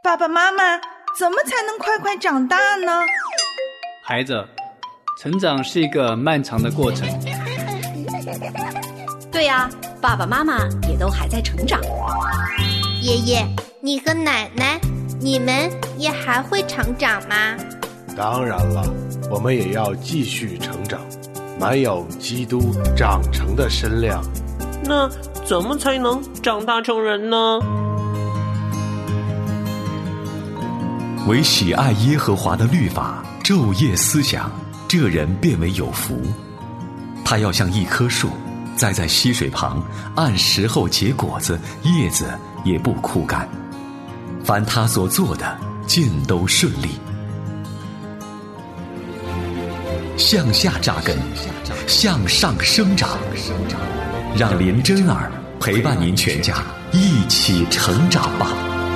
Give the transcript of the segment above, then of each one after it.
爸爸妈妈，怎么才能快快长大呢？ 孩子，成长是一个漫长的过程。 对呀，爸爸妈妈也都还在成长。 爷爷，你和奶奶，你们也还会成长吗？ 当然了，我们也要继续成长，满有基督长成的身量。 那怎么才能长大成人呢？ 唯喜爱耶和华的律法，昼夜思想，这人便为有福。他要像一棵树，栽在溪水旁，按时候结果子，叶子也不枯干。凡他所做的，尽都顺利。向下扎根，向上生长，让林真儿陪伴您全家一起成长吧。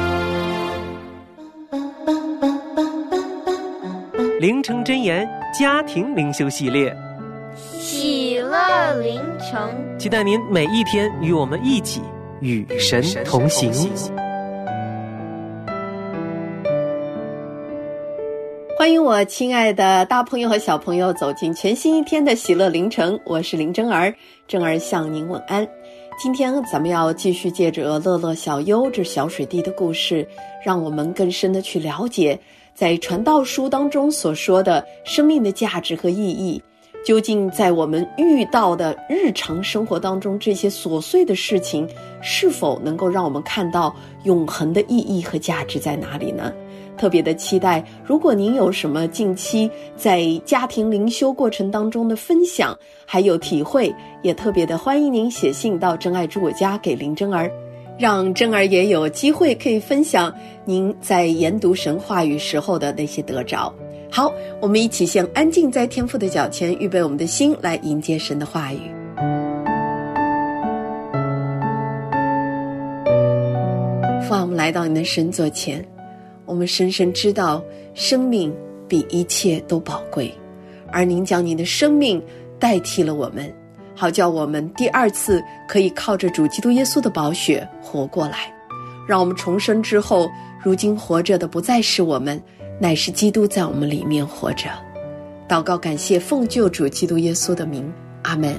灵城真言家庭灵修系列， 喜乐灵城， 期待您每一天与我们一起与神同行。 欢迎我亲爱的大朋友和小朋友走进全新一天的喜乐灵城，我是林真儿，真儿向您问安。今天咱们要继续借着乐乐小优这小水滴的故事，让我们更深的去了解在传道书当中所说的生命的价值和意义，究竟在我们遇到的日常生活当中，这些琐碎的事情是否能够让我们看到永恒的意义和价值在哪里呢？特别的期待，如果您有什么近期在家庭灵修过程当中的分享还有体会，也特别的欢迎您写信到真爱住我家给林真儿，让真儿也有机会可以分享您在研读神话语时候的那些得着。好，我们一起先安静在天父的脚前，预备我们的心来迎接神的话语。父啊，我们来到你的神座前，我们深深知道生命比一切都宝贵，而您将您的生命代替了我们，好叫我们第二次可以靠着主基督耶稣的宝血活过来。让我们重生之后，如今活着的不再是我们，乃是基督在我们里面活着。祷告感谢，奉救主基督耶稣的名，阿们。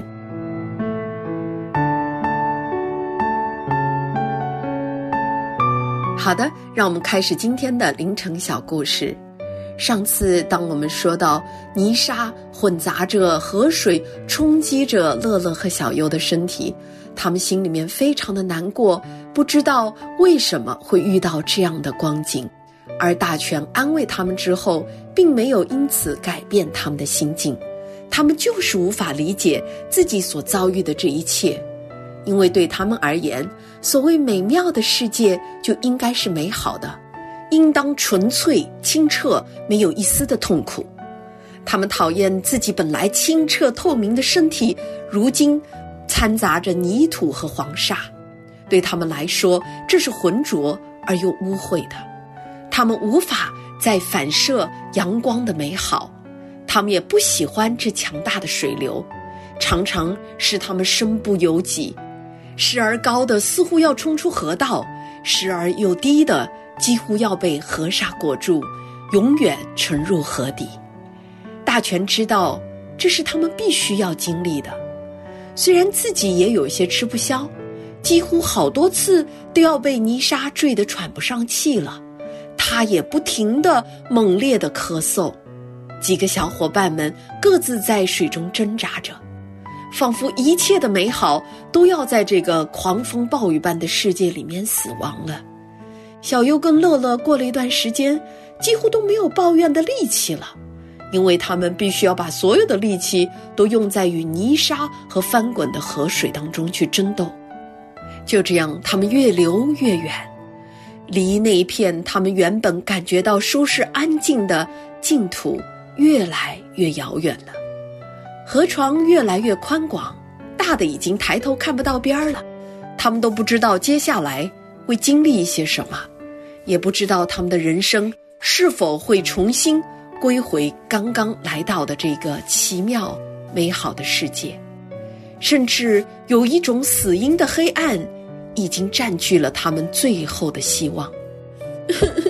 好的，让我们开始今天的凌晨小故事。上次当我们说到泥沙混杂着河水冲击着乐乐和小优的身体，他们心里面非常的难过，不知道为什么会遇到这样的光景，而大权安慰他们之后，并没有因此改变他们的心境，他们就是无法理解自己所遭遇的这一切。因为对他们而言，所谓美妙的世界就应该是美好的，应当纯粹清澈，没有一丝的痛苦。他们讨厌自己本来清澈透明的身体，如今掺杂着泥土和黄沙，对他们来说，这是浑浊而又污秽的。他们无法再反射阳光的美好，他们也不喜欢这强大的水流，常常使他们身不由己，时而高的似乎要冲出河道，时而又低的几乎要被河沙裹住，永远沉入河底。大权知道这是他们必须要经历的，虽然自己也有些吃不消，几乎好多次都要被泥沙坠得喘不上气了，他也不停地猛烈地咳嗽。几个小伙伴们各自在水中挣扎着，仿佛一切的美好都要在这个狂风暴雨般的世界里面死亡了。小优跟乐乐过了一段时间，几乎都没有抱怨的力气了，因为他们必须要把所有的力气都用在与泥沙和翻滚的河水当中去争斗。就这样，他们越流越远，离那一片他们原本感觉到舒适安静的净土越来越遥远了。河床越来越宽广，大的已经抬头看不到边了。他们都不知道接下来会经历一些什么，也不知道他们的人生是否会重新归回刚刚来到的这个奇妙美好的世界。甚至有一种死因的黑暗已经占据了他们最后的希望。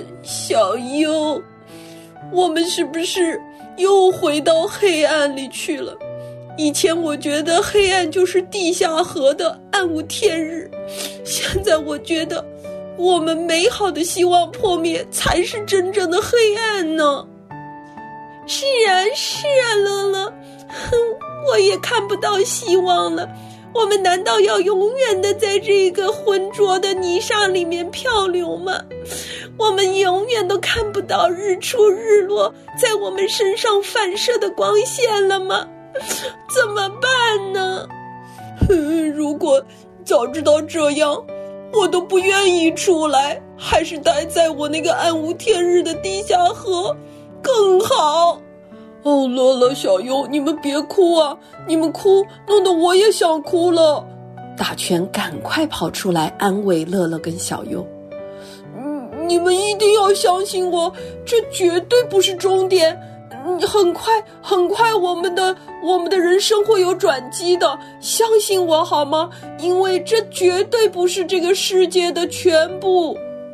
小优，我们是不是又回到黑暗里去了？以前我觉得黑暗就是地下河的暗无天日，现在我觉得我们美好的希望破灭才是真正的黑暗呢。是啊，乐乐，我也看不到希望了。我们难道要永远的在这个浑浊的泥沙里面漂流吗？我们永远都看不到日出日落在我们身上反射的光线了吗？怎么办呢？如果早知道这样，我都不愿意出来，还是待在我那个暗无天日的地下河更好。哦，乐乐、小优，你们别哭啊，你们哭弄得我也想哭了。大全赶快跑出来安慰乐乐跟小优。你们一定要相信我，这绝对不是终点。很快我们的人生会有转机的，相信我好吗？因为这绝对不是这个世界的全部。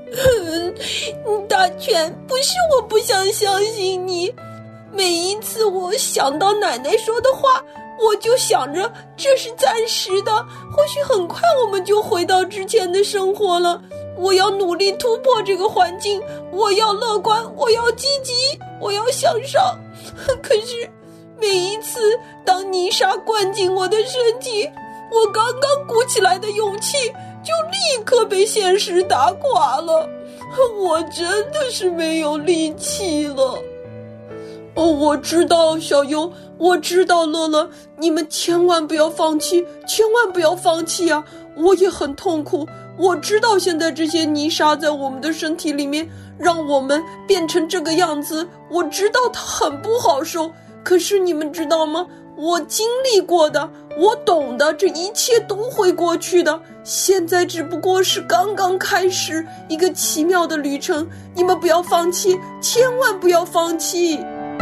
大全，不是我不想相信你，每一次我想到奶奶说的话，我就想着这是暂时的，或许很快我们就回到之前的生活了。我要努力突破这个环境，我要乐观，我要积极，我要向上。可是每一次当泥沙灌进我的身体，我刚刚鼓起来的勇气就立刻被现实打垮了，我真的是没有力气了。我知道小优，我知道乐乐，你们千万不要放弃，千万不要放弃啊！我也很痛苦，我知道现在这些泥沙在我们的身体里面让我们变成这个样子，我知道它很不好受。可是你们知道吗？我经历过的，我懂的，这一切都会过去的。现在只不过是刚刚开始一个奇妙的旅程，你们不要放弃，千万不要放弃。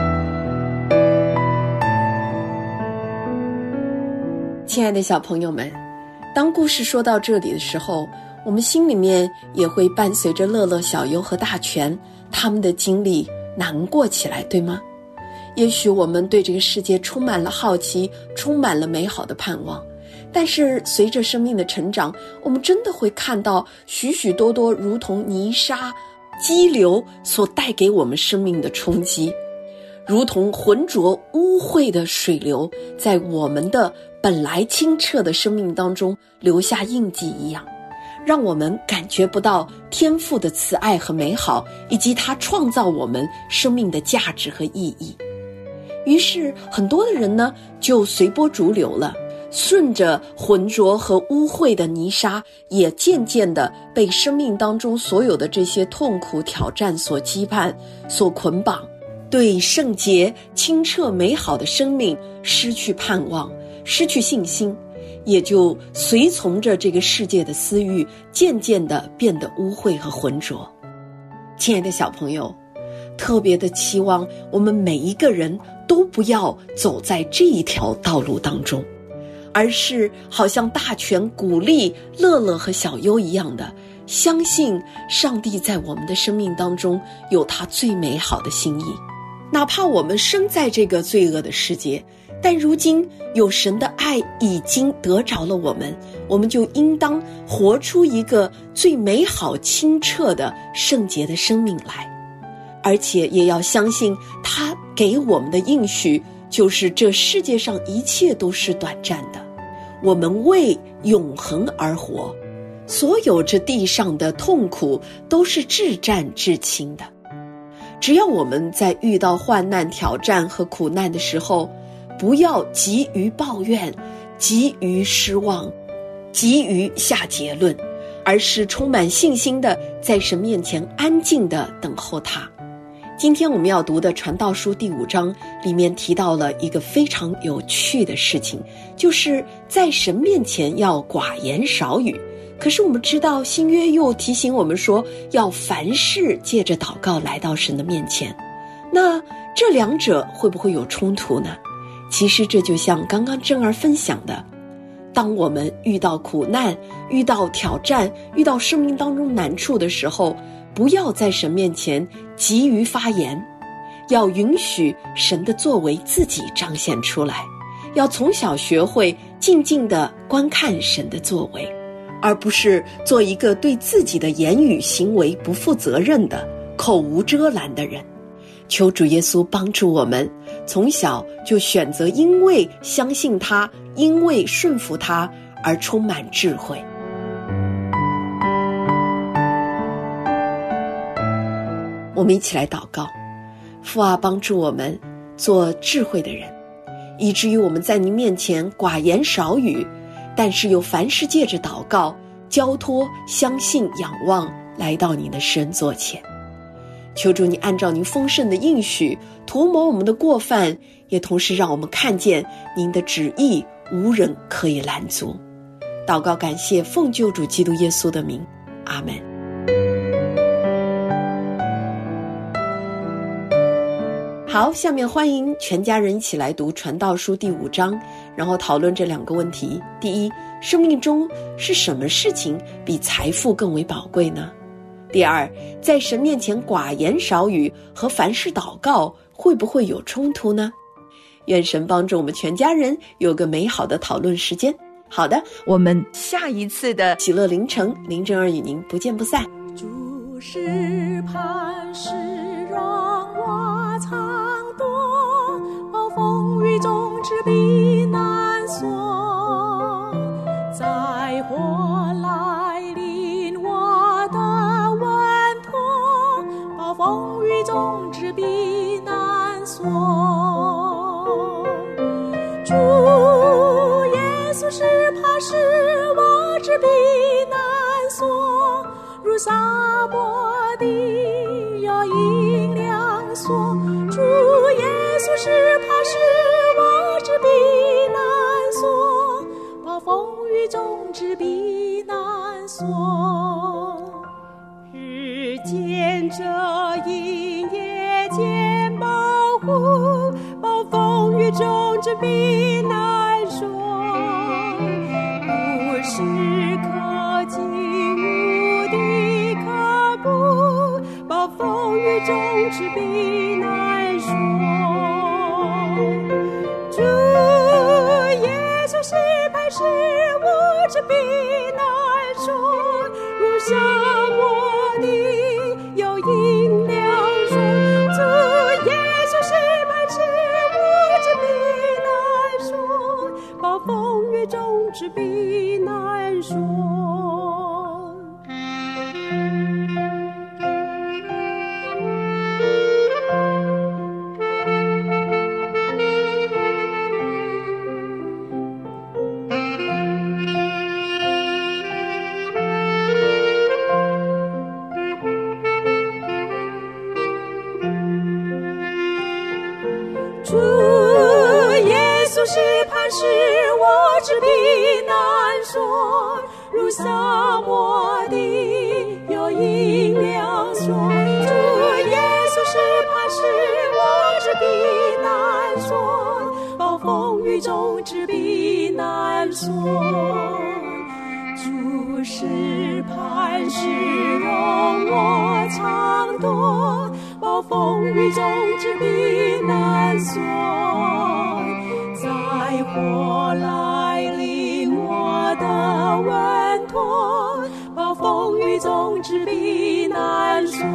亲爱的小朋友们，当故事说到这里的时候，我们心里面也会伴随着乐乐、小优和大全他们的经历难过起来，对吗？也许我们对这个世界充满了好奇，充满了美好的盼望，但是随着生命的成长，我们真的会看到许许多多如同泥沙、激流所带给我们生命的冲击，如同浑浊污秽的水流在我们的本来清澈的生命当中留下印记一样，让我们感觉不到天父的慈爱和美好，以及他创造我们生命的价值和意义。于是很多的人呢就随波逐流了，顺着浑浊和污秽的泥沙，也渐渐地被生命当中所有的这些痛苦挑战所羁绊，所捆绑，对圣洁清澈美好的生命失去盼望，失去信心，也就随从着这个世界的私欲，渐渐地变得污秽和浑浊。亲爱的小朋友，特别的期望我们每一个人都不要走在这一条道路当中，而是好像大全鼓励乐乐和小优一样的，相信上帝在我们的生命当中有他最美好的心意。哪怕我们生在这个罪恶的世界，但如今有神的爱已经得着了我们就应当活出一个最美好清澈的圣洁的生命来，而且也要相信他给我们的应许，就是这世界上一切都是短暂的，我们为永恒而活，所有这地上的痛苦都是至暂至轻的。只要我们在遇到患难挑战和苦难的时候，不要急于抱怨，急于失望，急于下结论，而是充满信心的在神面前安静的等候他。今天我们要读的传道书第5章里面提到了一个非常有趣的事情，就是在神面前要寡言少语。可是我们知道新约又提醒我们说，要凡事借着祷告来到神的面前。那这两者会不会有冲突呢？其实这就像刚刚正儿分享的，当我们遇到苦难，遇到挑战，遇到生命当中难处的时候， 不要在神面前急于发言，要允许神的作为自己彰显出来，要从小学会静静地观看神的作为，而不是做一个对自己的言语行为不负责任的口无遮拦的人。求主耶稣帮助我们，从小就选择因为相信他，因为顺服他而充满智慧。我们一起来祷告。父啊，帮助我们做智慧的人，以至于我们在您面前寡言少语，但是又凡事借着祷告、交托、相信、仰望，来到您的施恩座前。求主你按照您丰盛的应许涂抹我们的过犯，也同时让我们看见您的旨意无人可以拦阻。祷告感谢，奉救主基督耶稣的名，阿们。好，下面欢迎全家人一起来读传道书第5章，然后讨论这2个问题。第一，生命中是什么事情比财富更为宝贵呢？第二，在神面前寡言少语和凡事祷告会不会有冲突呢？愿神帮助我们全家人有个美好的讨论时间。好的，我们下一次的喜乐凌晨，林正儿与您不见不散。 诸事磐石让我藏躲，暴风雨中之避难所，灾祸来临我的稳妥，暴风雨中之避难所。主耶稣是磐石我之避难所，如沙漠的有阴凉所。主耶稣是磐石我之避难所，暴风雨中之避难所。日见遮阴，夜见保护，暴风雨中之避难所。无时可及无敌可怖，暴风雨中之避难所。主耶稣是磐石我之避难所，如沙漠的有阴凉所。主耶稣是磐石我之避难所，暴风雨中之避难所。主耶稣是磐石我之避难所，如沙漠的有阴凉所。主耶稣是磐石我之避难所，暴风雨中之避难所。主是磐石容我藏躲，暴风雨中之避难所。灾祸来临我的稳妥，暴风雨中之避难所。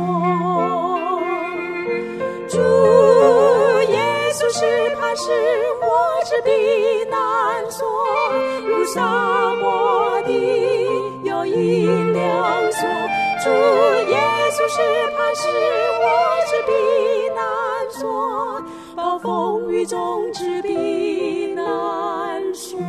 主耶稣是磐石我之避难所，如沙漠的有阴凉所。主耶稣是磐石我之避难所，暴风雨中之避难所。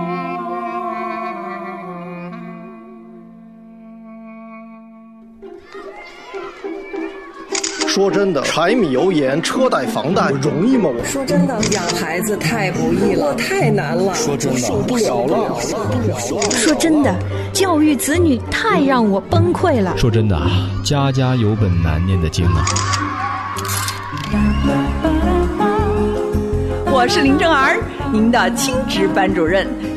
说真的，柴米油盐车贷房贷容易吗？ 说真的，养孩子太不易了，太难了。 说真的，受不了了。 说真的，教育子女太让我崩溃了。 说真的啊，家家有本难念的经啊。 我是林正儿，您的亲职班主任。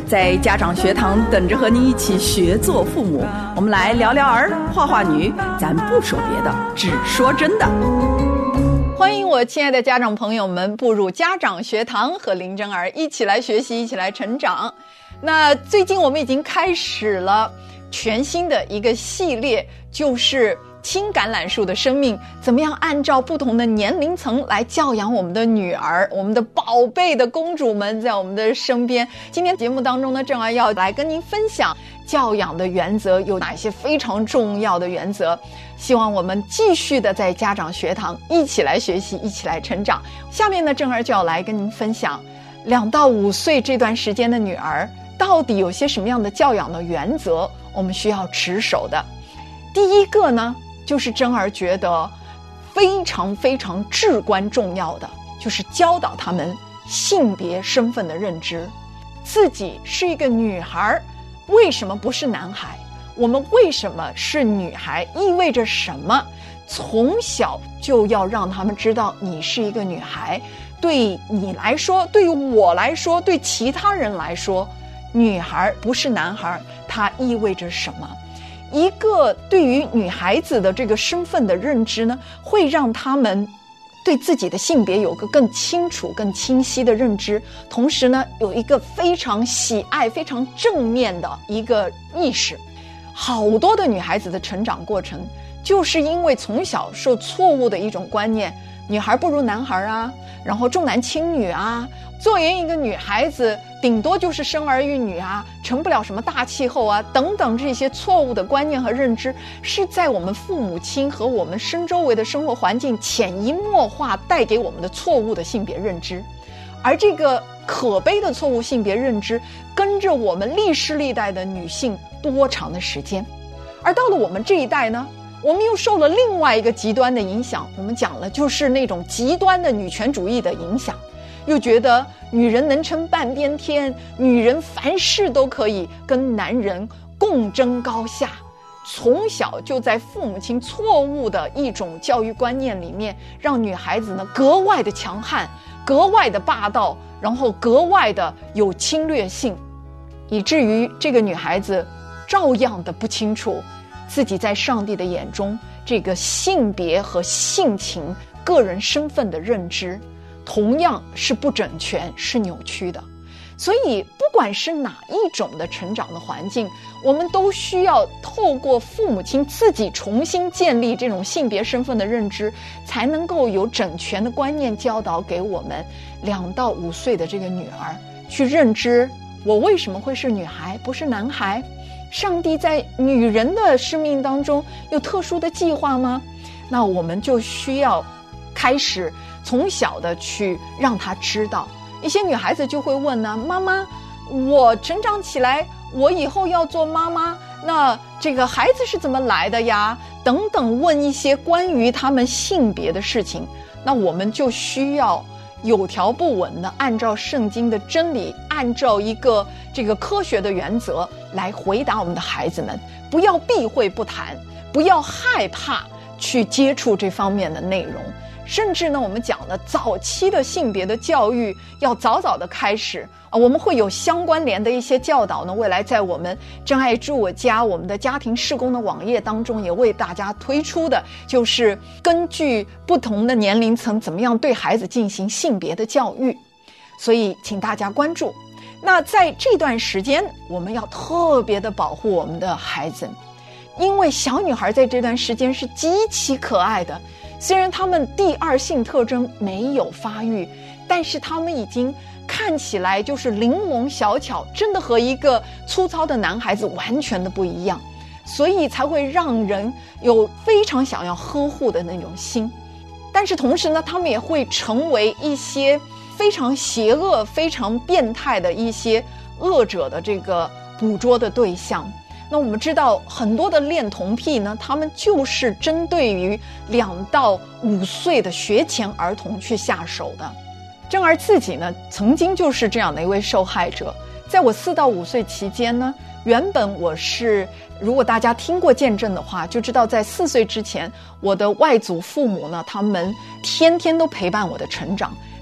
在家长学堂等着和您一起学做父母。我们来聊聊儿，话话女，咱不说别的，只说真的。欢迎我亲爱的家长朋友们步入家长学堂，和林真儿一起来学习，一起来成长。那最近我们已经开始了全新的一个系列，就是青橄榄树的生命，怎么样按照不同的年龄层来教养我们的女儿，我们的宝贝的公主们在我们的身边。今天节目当中呢，正儿要来跟您分享教养的原则有哪些非常重要的原则，希望我们继续的在家长学堂一起来学习，一起来成长。下面呢，正儿就要来跟您分享2到5岁这段时间的女儿到底有些什么样的教养的原则我们需要持守的。第一个呢，就是真儿觉得非常非常至关重要的，就是教导他们性别身份的认知。自己是一个女孩，为什么不是男孩？我们为什么是女孩？意味着什么？从小就要让他们知道你是一个女孩，对你来说，对于我来说，对其他人来说，女孩不是男孩，它意味着什么？一个对于女孩子的这个身份的认知呢，会让他们对自己的性别有个更清楚、更清晰的认知，同时呢，有一个非常喜爱、非常正面的一个意识。好多的女孩子的成长过程，就是因为从小受错误的一种观念，女孩不如男孩啊，然后重男轻女啊，作为一个女孩子顶多就是生儿育女啊，成不了什么大气候啊，等等，这些错误的观念和认知是在我们父母亲和我们身周围的生活环境潜移默化带给我们的错误的性别认知。而这个可悲的错误性别认知跟着我们历世历代的女性多长的时间。而到了我们这一代呢，我们又受了另外一个极端的影响，我们讲了就是那种极端的女权主义的影响，又觉得女人能撑半边天，女人凡事都可以跟男人共争高下。从小就在父母亲错误的一种教育观念里面，让女孩子呢格外的强悍，格外的霸道，然后格外的有侵略性，以至于这个女孩子照样的不清楚自己在上帝的眼中这个性别和性情、个人身份的认知同样是不整全，是扭曲的。所以不管是哪一种的成长的环境，我们都需要透过父母亲自己重新建立这种性别身份的认知，才能够有整全的观念教导给我们2到5岁的这个女儿，去认知我为什么会是女孩不是男孩，上帝在女人的生命当中有特殊的计划吗？那我们就需要开始从小的去让她知道。一些女孩子就会问呢，妈妈，我成长起来，我以后要做妈妈，那这个孩子是怎么来的呀？等等，问一些关于他们性别的事情。那我们就需要有条不紊的按照圣经的真理，按照一个这个科学的原则来回答我们的孩子们，不要避讳不谈，不要害怕去接触这方面的内容。甚至呢，我们讲的早期的性别的教育要早早的开始我们会有相关联的一些教导呢，未来在我们真爱住我家我们的家庭事工的网页当中也为大家推出的，就是根据不同的年龄层怎么样对孩子进行性别的教育，所以请大家关注。那在这段时间我们要特别的保护我们的孩子，因为小女孩在这段时间是极其可爱的，虽然她们第二性特征没有发育，但是她们已经看起来就是玲珑小巧，真的和一个粗糙的男孩子完全的不一样，所以才会让人有非常想要呵护的那种心。但是同时呢，他们也会成为一些非常邪恶非常变态的一些恶者的这个捕捉的对象。那我们知道很多的恋童癖呢，他们就是针对于2到5岁的学前儿童去下手的。真儿自己呢曾经就是这样的一位受害者。在我4到5岁期间呢，原本我是，如果大家听过见证的话就知道，在4岁之前我的外祖父母呢，他们天天都陪伴我的成长，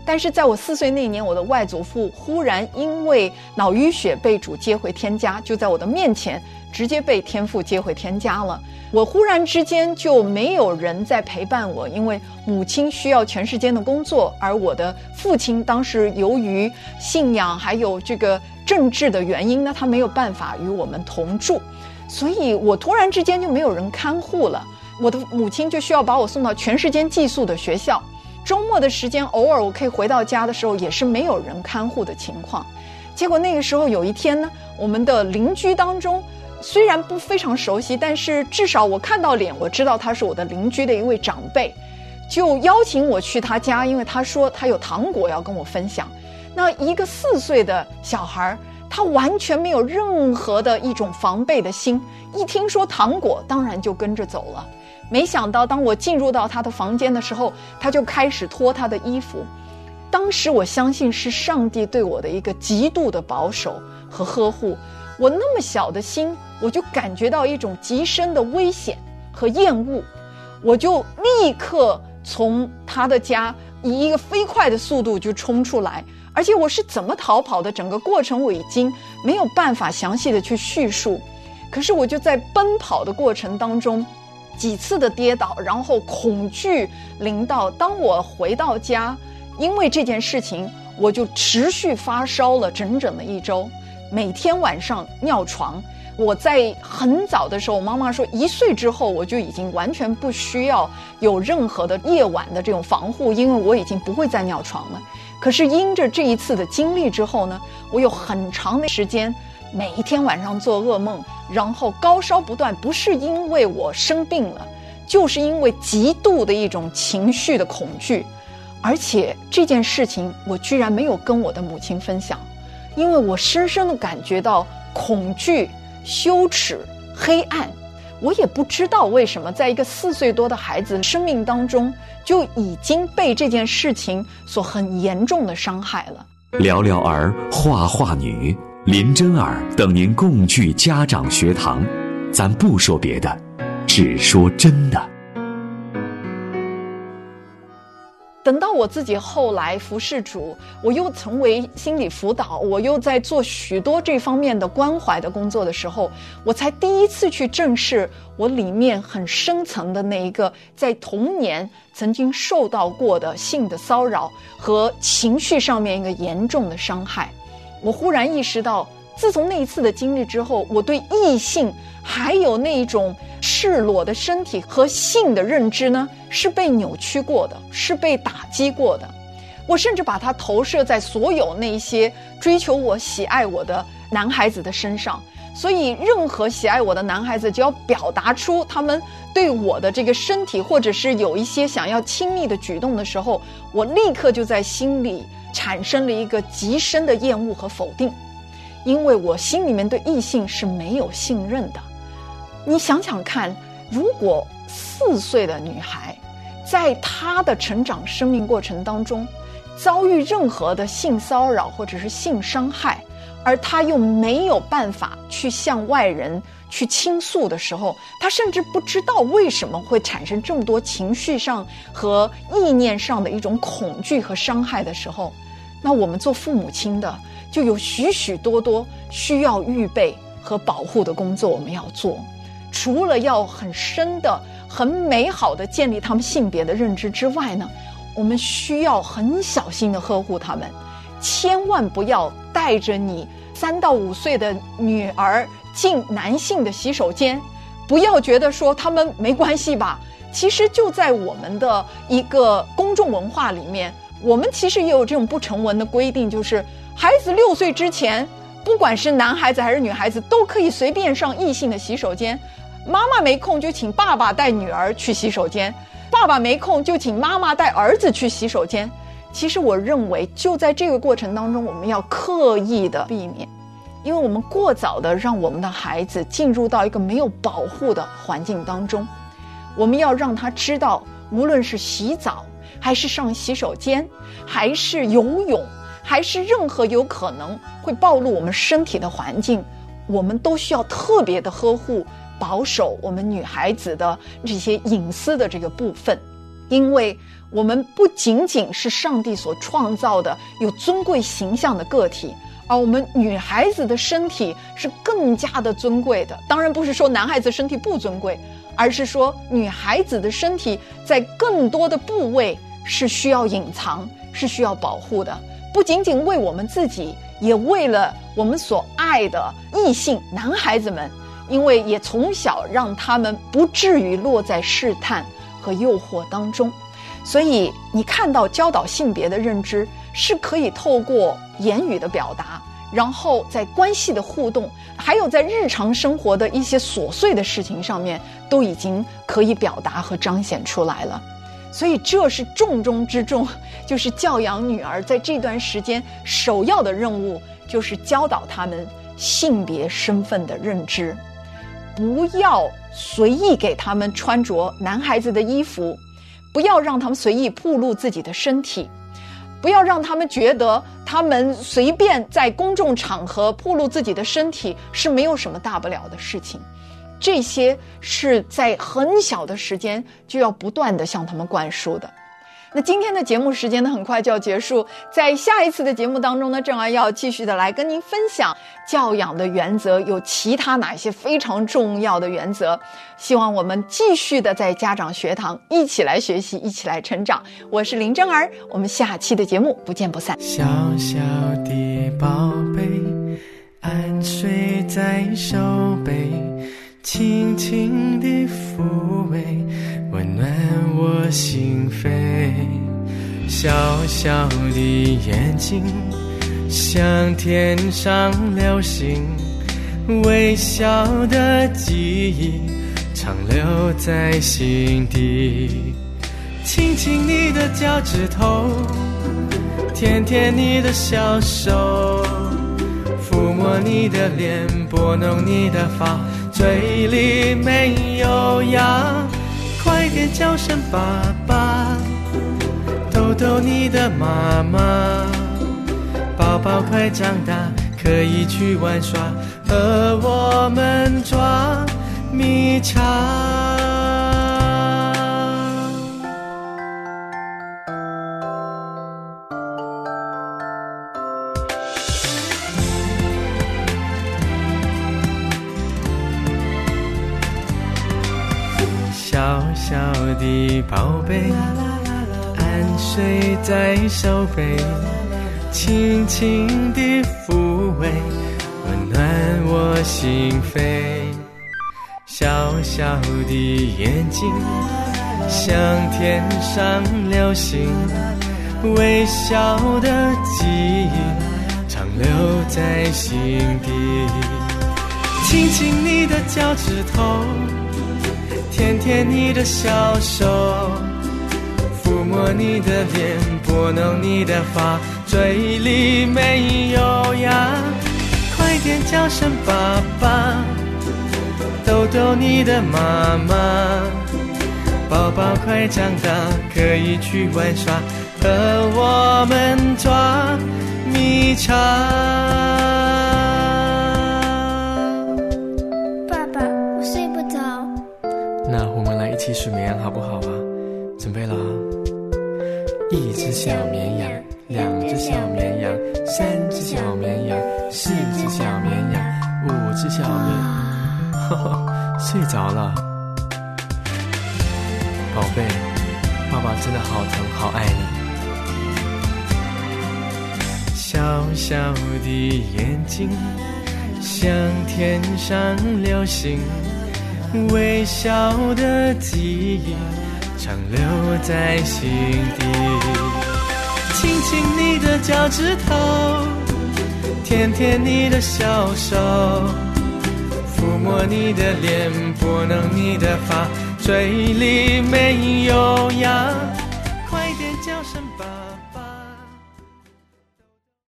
但是在我4岁那年，我的外祖父忽然因为脑淤血被主接回天家，就在我的面前直接被天父接回天家了。我忽然之间就没有人在陪伴我，因为母亲需要全时间的工作，而我的父亲当时由于信仰还有这个政治的原因呢，他没有办法与我们同住，所以我突然之间就没有人看护了。我的母亲就需要把我送到全时间寄宿的学校，周末的时间偶尔我可以回到家的时候也是没有人看护的情况。结果那个时候有一天呢，我们的邻居当中虽然不非常熟悉，但是至少我看到脸，我知道他是我的邻居的一位长辈，就邀请我去他家，因为他说他有糖果要跟我分享。那一个4岁的小孩，他完全没有任何的一种防备的心，一听说糖果当然就跟着走了。没想到当我进入到他的房间的时候，他就开始脱他的衣服。当时我相信是上帝对我的一个极度的保守和呵护，我那么小的心，我就感觉到一种极深的危险和厌恶，我就立刻从他的家以一个飞快的速度就冲出来，而且我是怎么逃跑的，整个过程我已经没有办法详细的去叙述。可是我就在奔跑的过程当中几次的跌倒，然后恐惧临到。当我回到家，因为这件事情我就持续发烧了整整的1周，每天晚上尿床。我在很早的时候，妈妈说1岁之后我就已经完全不需要有任何的夜晚的这种防护，因为我已经不会再尿床了。可是因着这一次的经历之后呢，我有很长的时间每一天晚上做噩梦，然后高烧不断，不是因为我生病了，就是因为极度的一种情绪的恐惧。而且这件事情我居然没有跟我的母亲分享，因为我深深的感觉到恐惧、羞耻、黑暗。我也不知道为什么在一个4岁多的孩子生命当中就已经被这件事情所很严重的伤害了。 聊聊儿，画画女，林真儿等您共聚家长学堂，咱不说别的，只说真的。 等到我自己后来服侍主，我又成为心理辅导，我又在做许多这方面的关怀的工作的时候，我才第一次去正视我里面很深层的那一个在童年曾经受到过的性的骚扰和情绪上面一个严重的伤害。我忽然意识到，自从那一次的经历之后，我对异性还有那一种赤裸的身体和性的认知呢，是被扭曲过的，是被打击过的。我甚至把它投射在所有那些追求我、喜爱我的男孩子的身上。所以任何喜爱我的男孩子只要表达出他们对我的这个身体或者是有一些想要亲密的举动的时候，我立刻就在心里产生了一个极深的厌恶和否定，因为我心里面对异性是没有信任的。你想想看，如果4岁的女孩在她的成长生命过程当中遭遇任何的性骚扰或者是性伤害，而她又没有办法去向外人去倾诉的时候，她甚至不知道为什么会产生这么多情绪上和意念上的一种恐惧和伤害的时候，那我们做父母亲的就有许许多多需要预备和保护的工作我们要做。除了要很深的、很美好的建立他们性别的认知之外呢，我们需要很小心的呵护他们，千万不要带着你3到5岁的女儿进男性的洗手间，不要觉得说他们没关系吧。其实就在我们的一个公众文化里面，我们其实也有这种不成文的规定，就是孩子6岁之前，不管是男孩子还是女孩子，都可以随便上异性的洗手间。妈妈没空就请爸爸带女儿去洗手间，爸爸没空就请妈妈带儿子去洗手间。其实我认为就在这个过程当中，我们要刻意的避免，因为我们过早的让我们的孩子进入到一个没有保护的环境当中。我们要让他知道，无论是洗澡还是上洗手间还是游泳还是任何有可能会暴露我们身体的环境，我们都需要特别的呵护保守我们女孩子的这些隐私的这个部分。 因为我们不仅仅是上帝所创造的有尊贵形象的个体，而我们女孩子的身体是更加的尊贵的。当然不是说男孩子身体不尊贵，而是说女孩子的身体在更多的部位是需要隐藏，是需要保护的，不仅仅为我们自己，也为了我们所爱的异性男孩子们，因为也从小让他们不至于落在试探和诱惑当中。所以你看到教导性别的认知是可以透过言语的表达，然后在关系的互动，还有在日常生活的一些琐碎的事情上面，都已经可以表达和彰显出来了。所以这是重中之重，就是教养女儿在这段时间首要的任务，就是教导他们性别身份的认知。不要随意给他们穿着男孩子的衣服，不要让他们随意暴露自己的身体，不要让他们觉得他们随便在公众场合暴露自己的身体是没有什么大不了的事情。这些是在很小的时间就要不断地向他们灌输的。那今天的节目时间呢，很快就要结束，在下一次的节目当中呢，郑儿要继续的来跟您分享教养的原则，有其他哪些非常重要的原则，希望我们继续的在家长学堂一起来学习，一起来成长。我是林郑儿，我们下期的节目不见不散。 小小的宝贝，安睡在手背，轻轻地抚慰，温暖我心扉。小小的眼睛像天上流星，微笑的记忆常留在心底。亲亲你的脚趾头，舔舔你的小手，抚摸你的脸，拨弄你的发，嘴里没有牙，快点叫声爸爸，逗逗你的妈妈。宝宝快长大，可以去玩耍，和我们捉迷藏。小小的宝贝，安睡在手背，轻轻地抚慰，温暖我心扉。小小的眼睛像天上流星，微笑的记忆常留在心底。亲亲你的脚趾头，舔舔你的小手，抚摸你的脸，拨弄你的发，嘴里没有牙，快点叫声爸爸，逗逗你的妈妈。宝宝快长大，可以去玩耍，和我们捉迷藏。 爸爸，我睡不着。 那我们来一起睡眠好不好啊？准备了啊！一只小绵羊，两只小绵羊，三只小绵羊，四只小绵羊，五只小绵羊，呵呵，睡着了。宝贝，爸爸真的好疼好爱你。小小的眼睛像天上流星，微笑的记忆常留在心底。亲亲你的脚趾头，舔舔你的小手，抚摸你的脸，拨弄你的发，嘴里没有牙，